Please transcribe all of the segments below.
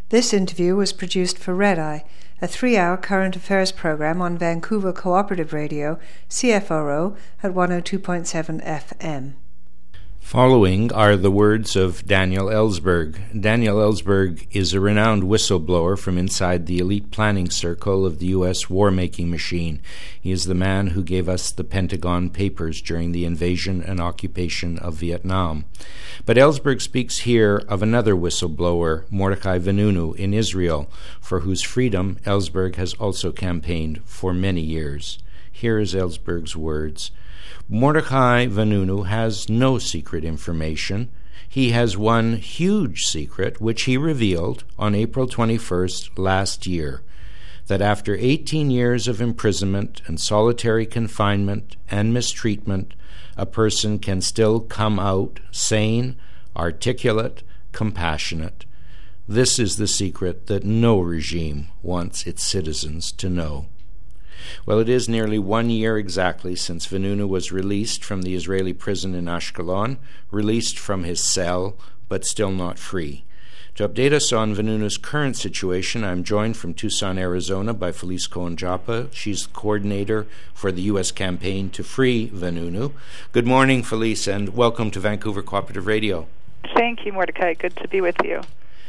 This interview was produced for Red Eye, a 3-hour current affairs program on Vancouver Cooperative Radio, CFRO, at 102.7 FM. Following are the words of Daniel Ellsberg. Daniel Ellsberg is a renowned whistleblower from inside the elite planning circle of the U.S. war-making machine. He is the man who gave us the Pentagon Papers during the invasion and occupation of Vietnam. But Ellsberg speaks here of another whistleblower, Mordechai Vanunu, in Israel, for whose freedom Ellsberg has also campaigned for many years. Here is Ellsberg's words. Mordechai Vanunu has no secret information. He has one huge secret, which he revealed on April 21st last year, that after 18 years of imprisonment and solitary confinement and mistreatment, a person can still come out sane, articulate, compassionate. This is the secret that no regime wants its citizens to know. Well, it is nearly 1 year exactly since Vanunu was released from the Israeli prison in Ashkelon, released from his cell, but still not free. To update us on Vanunu's current situation, I'm joined from Tucson, Arizona by Felice Cohen-Joppa. She's the coordinator for the U.S. campaign to free Vanunu. Good morning, Felice, and welcome to Vancouver Cooperative Radio. Thank you, Mordecai. Good to be with you.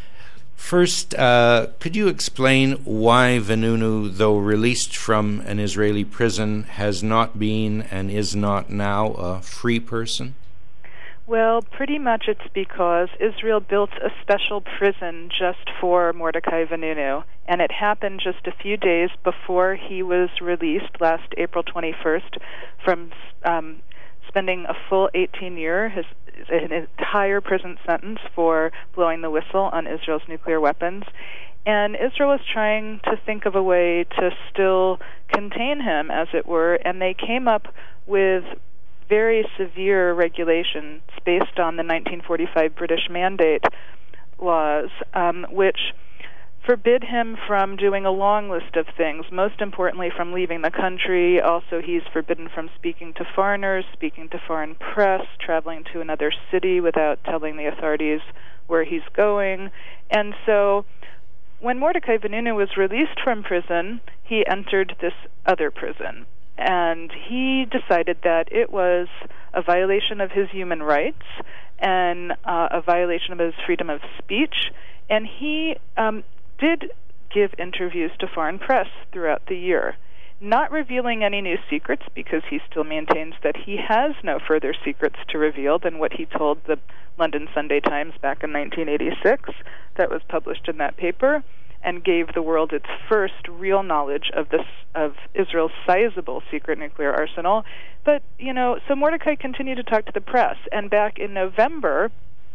First, could you explain why Vanunu, though released from an Israeli prison, has not been and is not now a free person? Well, pretty much it's because Israel built a special prison just for Mordechai Vanunu, and it happened just a few days before he was released last April 21st from spending a full 18 years, an entire prison sentence for blowing the whistle on Israel's nuclear weapons. And Israel was trying to think of a way to still contain him, as it were, and they came up with very severe regulations based on the 1945 British Mandate laws, which forbid him from doing a long list of things, most importantly from leaving the country. Also, he's forbidden from speaking to foreigners, speaking to foreign press, traveling to another city without telling the authorities where he's going. And so when Mordechai Vanunu was released from prison, he entered this other prison. And he decided that it was a violation of his human rights and a violation of his freedom of speech. And he did give interviews to foreign press throughout the year, not revealing any new secrets because he still maintains that he has no further secrets to reveal than what he told the London Sunday Times back in 1986 that was published in that paper and gave the world its first real knowledge of Israel's sizable secret nuclear arsenal. But, so Mordechai continued to talk to the press, and back in November,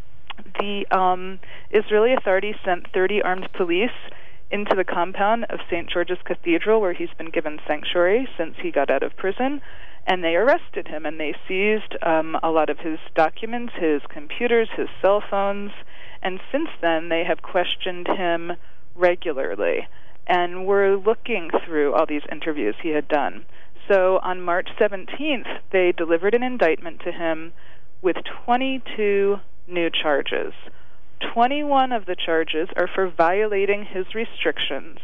the Israeli authorities sent 30 armed police into the compound of St. George's Cathedral, where he's been given sanctuary since he got out of prison, and they arrested him, and they seized a lot of his documents, his computers, his cell phones, and since then they have questioned him regularly, and we're looking through all these interviews he had done. So on March 17th, they delivered an indictment to him with 22 new charges. 21 of the charges are for violating his restrictions.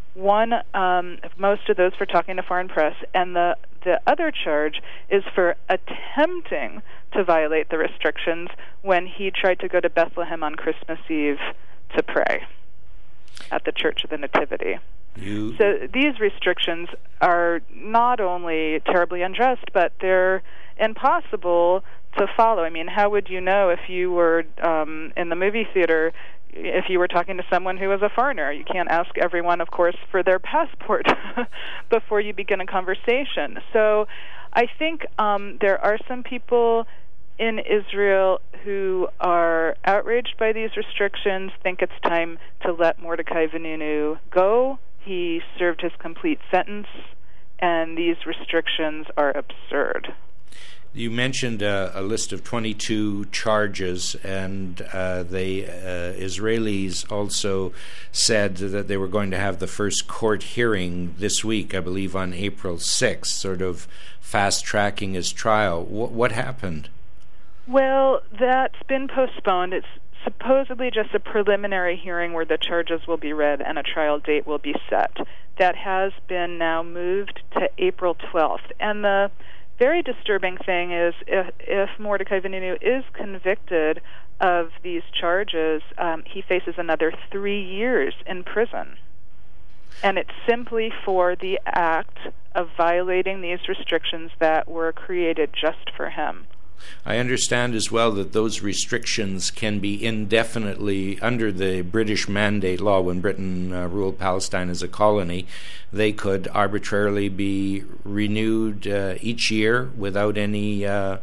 Most of those for talking to foreign press, and the other charge is for attempting to violate the restrictions when he tried to go to Bethlehem on Christmas Eve to pray at the Church of the Nativity. So these restrictions are not only terribly unjust, but they're impossible to follow. I mean, how would you know if you were in the movie theater, if you were talking to someone who was a foreigner? You can't ask everyone, of course, for their passport before you begin a conversation. So I think there are some people in Israel who are outraged by these restrictions, think it's time to let Mordechai Vanunu go. He served his complete sentence, and these restrictions are absurd. You mentioned a list of 22 charges, and the Israelis also said that they were going to have the first court hearing this week, I believe on April 6th, sort of fast-tracking his trial. What happened? Well, that's been postponed. It's supposedly just a preliminary hearing where the charges will be read and a trial date will be set. That has been now moved to April 12th. And the very disturbing thing is if Mordecai Vanunu is convicted of these charges, he faces another 3 years in prison. And it's simply for the act of violating these restrictions that were created just for him. I understand as well that those restrictions can be indefinitely, under the British Mandate Law, when Britain ruled Palestine as a colony, they could arbitrarily be renewed each year without any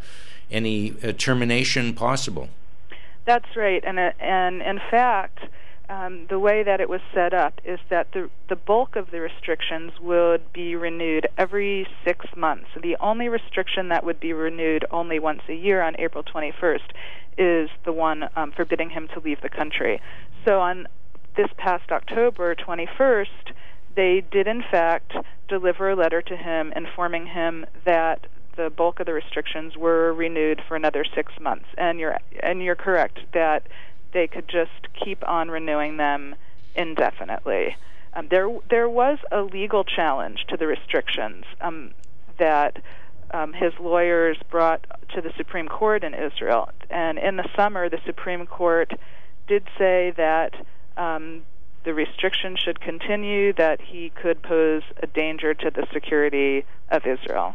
termination possible. That's right, and in fact, the way that it was set up is that the bulk of the restrictions would be renewed every 6 months. The only restriction that would be renewed only once a year on April 21st is the one forbidding him to leave the country. So on this past October 21st, they did in fact deliver a letter to him informing him that the bulk of the restrictions were renewed for another 6 months. And you're correct that they could just keep on renewing them indefinitely. There was a legal challenge to the restrictions that his lawyers brought to the Supreme Court in Israel. And in the summer, the Supreme Court did say that the restrictions should continue, that he could pose a danger to the security of Israel.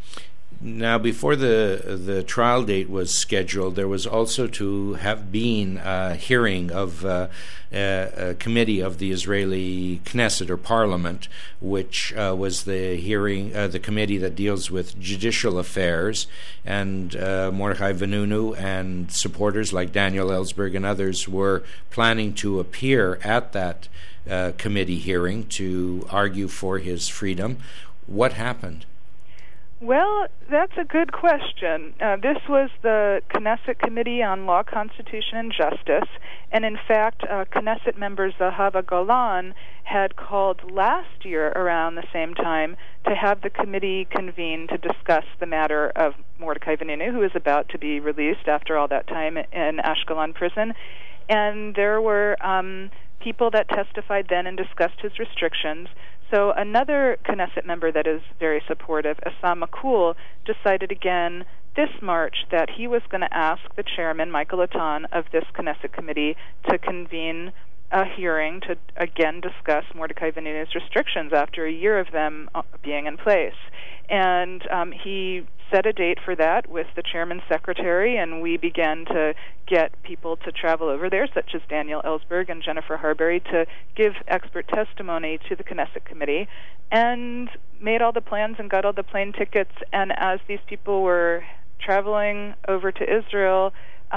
Now, before the trial date was scheduled, there was also to have been a hearing of a committee of the Israeli Knesset, or Parliament, which was the hearing, the committee that deals with judicial affairs, and Mordecai Vanunu and supporters like Daniel Ellsberg and others were planning to appear at that committee hearing to argue for his freedom. What happened? Well, that's a good question. This was the Knesset Committee on Law, Constitution, and Justice, and in fact, Knesset member Zahava Golan had called last year around the same time to have the committee convene to discuss the matter of Mordecai Vanunu, who is about to be released after all that time in Ashkelon prison. And there were people that testified then and discussed his restrictions. So another Knesset member that is very supportive, Assam Makul, decided again this March that he was going to ask the chairman, Michael Atan, of this Knesset committee to convene a hearing to again discuss Mordecai Vanunu's restrictions after a year of them being in place. And he set a date for that with the chairman's secretary, and we began to get people to travel over there, such as Daniel Ellsberg and Jennifer Harberry, to give expert testimony to the Knesset committee, and made all the plans and got all the plane tickets. And as these people were traveling over to Israel,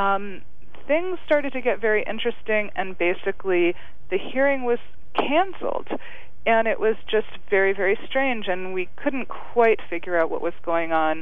things started to get very interesting, and basically the hearing was canceled. And it was just very, very strange, and we couldn't quite figure out what was going on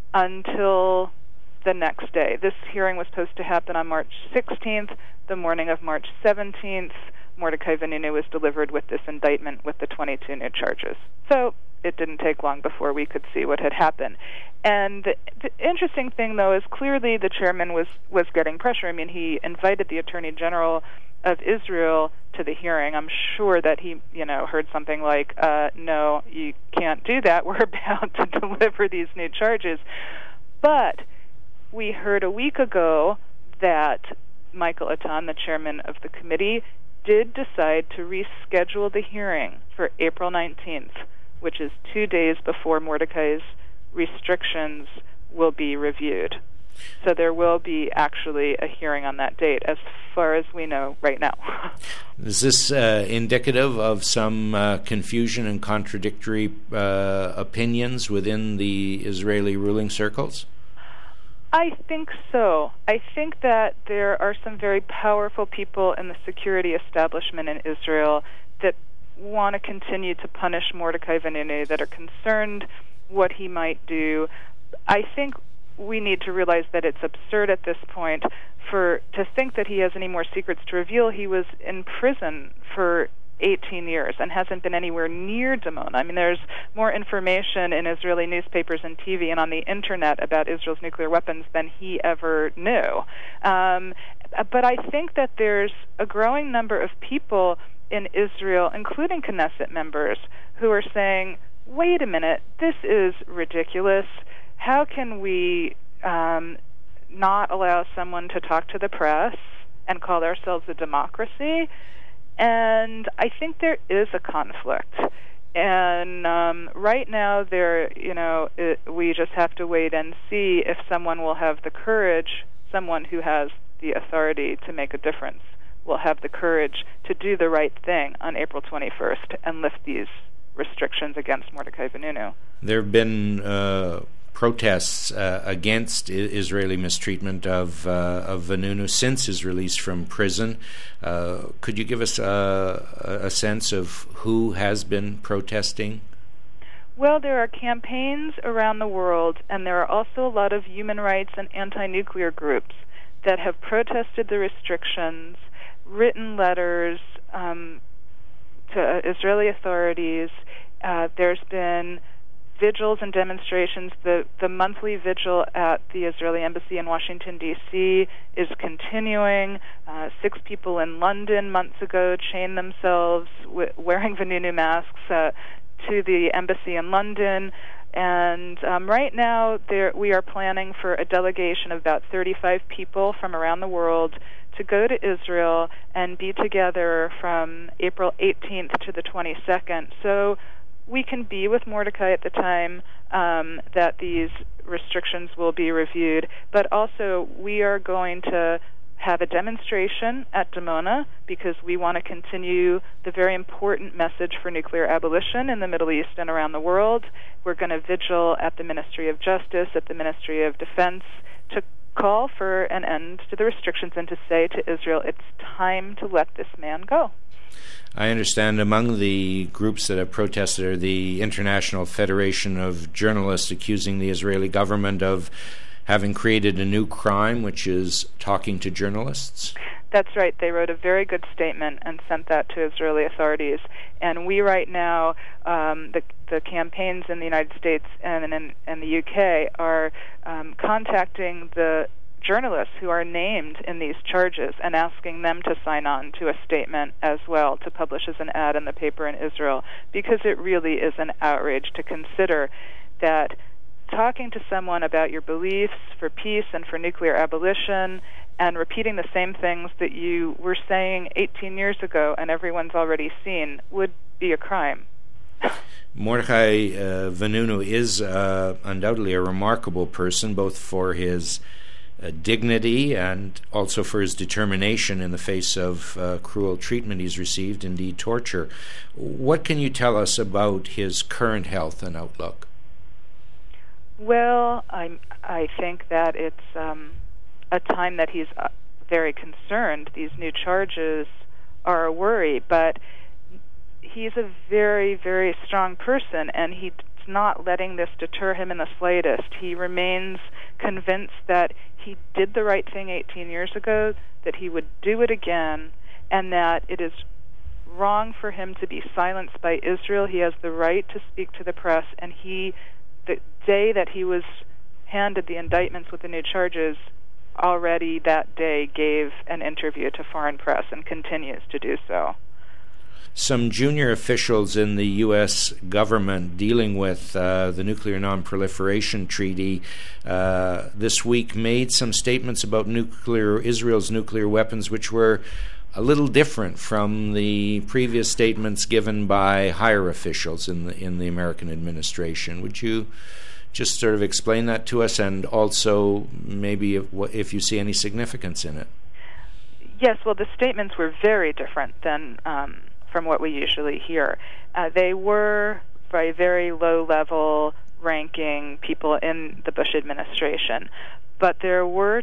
until the next day. This hearing was supposed to happen on March 16th. The morning of March 17th, Mordecai Vanunu was delivered with this indictment with the 22 new charges. So it didn't take long before we could see what had happened. And the interesting thing, though, is clearly the chairman was getting pressure. I mean, he invited the Attorney General of Israel to the hearing. I'm sure that he, heard something like, no, you can't do that. We're about to deliver these new charges. But we heard a week ago that Michael Atan, the chairman of the committee, did decide to reschedule the hearing for April 19th, which is 2 days before Mordecai's restrictions will be reviewed. So there will be actually a hearing on that date, as far as we know right now. Is this indicative of some confusion and contradictory opinions within the Israeli ruling circles? I think so. I think that there are some very powerful people in the security establishment in Israel that want to continue to punish Mordecai Vanunu, that are concerned what he might do. I think we need to realize that it's absurd at this point to think that he has any more secrets to reveal. He was in prison for 18 years and hasn't been anywhere near Dimona. I mean, there's more information in Israeli newspapers and TV and on the internet about Israel's nuclear weapons than he ever knew. But I think that there's a growing number of people in Israel, including Knesset members, who are saying, wait a minute, this is ridiculous. How can we not allow someone to talk to the press and call ourselves a democracy? And I think there is a conflict. And right now, we just have to wait and see if someone will have the courage, someone who has the authority to make a difference, will have the courage to do the right thing on April 21st and lift these restrictions against Mordechai Vanunu. There have been protests against Israeli mistreatment of Vanunu since his release from prison. Could you give us a sense of who has been protesting? Well, there are campaigns around the world, and there are also a lot of human rights and anti-nuclear groups that have protested the restrictions, written letters to Israeli authorities. There's been vigils and demonstrations. The monthly vigil at the Israeli Embassy in Washington, D.C. is continuing. 6 people in London months ago chained themselves wearing Vanunu masks to the embassy in London. And right now we are planning for a delegation of about 35 people from around the world to go to Israel and be together from April 18th to the 22nd. So we can be with Mordechai at the time that these restrictions will be reviewed. But also we are going to have a demonstration at Dimona because we want to continue the very important message for nuclear abolition in the Middle East and around the world. We're going to vigil at the Ministry of Justice, at the Ministry of Defense, to call for an end to the restrictions and to say to Israel, it's time to let this man go. I understand among the groups that have protested are the International Federation of Journalists, accusing the Israeli government of having created a new crime, which is talking to journalists. That's right. They wrote a very good statement and sent that to Israeli authorities. And we right now, the campaigns in the United States and the UK are contacting the journalists who are named in these charges and asking them to sign on to a statement as well to publish as an ad in the paper in Israel, because it really is an outrage to consider that talking to someone about your beliefs for peace and for nuclear abolition and repeating the same things that you were saying 18 years ago and everyone's already seen would be a crime. Mordechai Vanunu is undoubtedly a remarkable person, both for his dignity and also for his determination in the face of cruel treatment he's received, indeed torture. What can you tell us about his current health and outlook? Well, I think that it's a time that he's very concerned. These new charges are a worry, but he's a very, very strong person, and he's not letting this deter him in the slightest. He remains convinced that he did the right thing 18 years ago, that he would do it again, and that it is wrong for him to be silenced by Israel. He has the right to speak to the press, and the day that he was handed the indictments with the new charges, already that day gave an interview to foreign press and continues to do so. Some junior officials in the U.S. government dealing with the Nuclear Non-Proliferation Treaty this week made some statements about Israel's nuclear weapons, which were a little different from the previous statements given by higher officials in the American administration. Would you just sort of explain that to us, and also maybe if you see any significance in it? Yes, well, the statements were very different than from what we usually hear. They were by very low-level ranking people in the Bush administration, but there were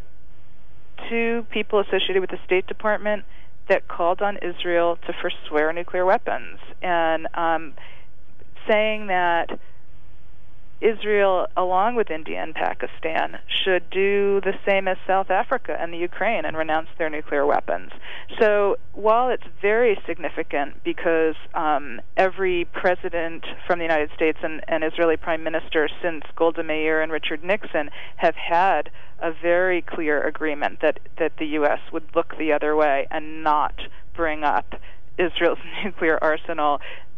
2 people associated with the State Department that called on Israel to forswear nuclear weapons, and saying that Israel, along with India and Pakistan, should do the same as South Africa and the Ukraine and renounce their nuclear weapons. So while it's very significant because every president from the United States and Israeli prime minister since Golda Meir and Richard Nixon have had a very clear agreement that the U.S. would look the other way and not bring up Israel's nuclear arsenal,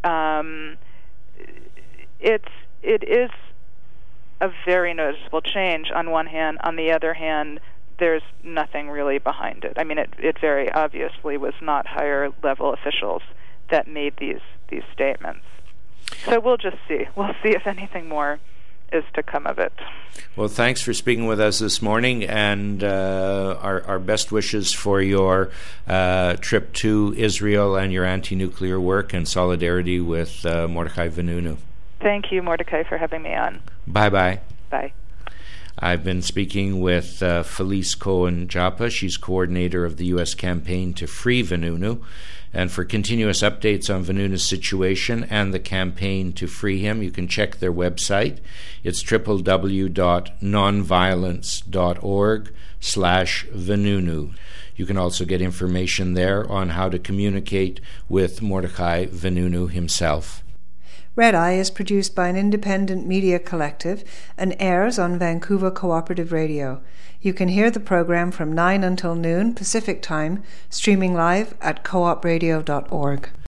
it is a very noticeable change on one hand. On the other hand, there's nothing really behind it. I mean, it very obviously was not higher-level officials that made these statements. So we'll just see. We'll see if anything more is to come of it. Well, thanks for speaking with us this morning, and our best wishes for your trip to Israel and your anti-nuclear work, and solidarity with Mordechai Vanunu. Thank you, Mordechai, for having me on. Bye-bye. Bye. I've been speaking with Felice Cohen-Joppa. She's coordinator of the U.S. campaign to free Vanunu. And for continuous updates on Vanunu's situation and the campaign to free him, you can check their website. It's www.nonviolence.org/Vanunu. You can also get information there on how to communicate with Mordechai Vanunu himself. Red Eye is produced by an independent media collective and airs on Vancouver Cooperative Radio. You can hear the program from 9 until noon Pacific Time, streaming live at coopradio.org.